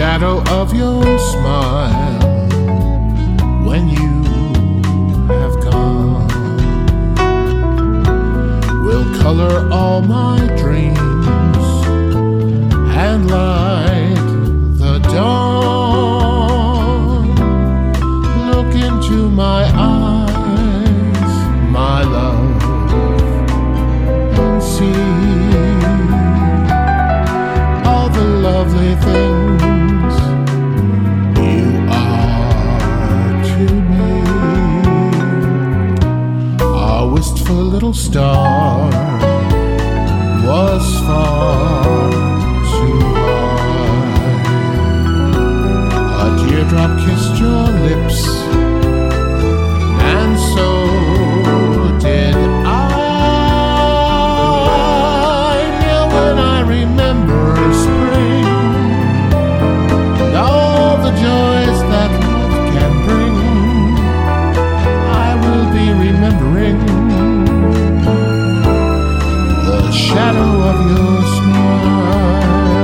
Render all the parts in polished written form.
shadow of your smile when you have gone will color all my dreams and light the dawn. Look into my eyes, my love, and see all the lovely things you are to me. Our wistful little star was far too high. A teardrop kissed your lips, and so did I. Now when I remember spring and all the joys that love can bring, I will be remembering the shadow of your smile.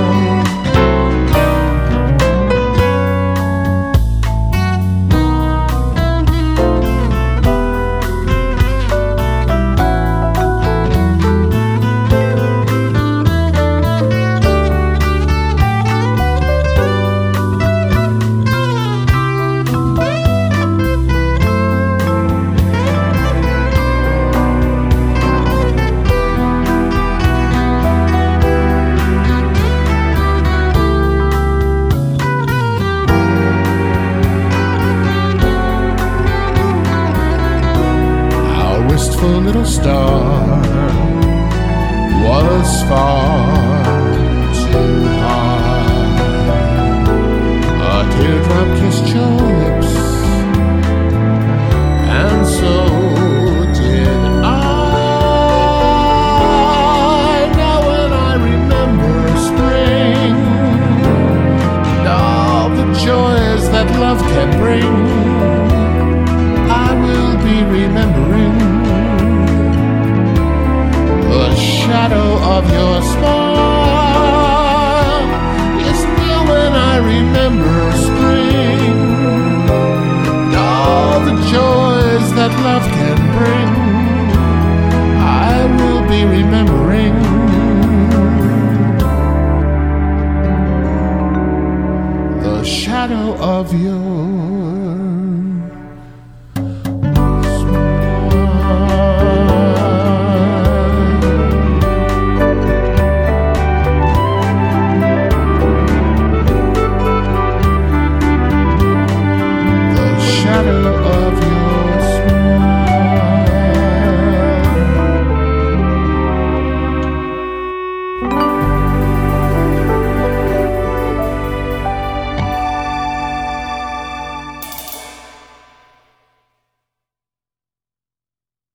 Wistful little star was far too high. A teardrop kissed your lips, and so did I. Now when I remember spring and all the joys that love can bring, I will be remembering the shadow of your smile. Yes, now when I remember spring and all the joys that love can bring, I will be remembering the shadow of your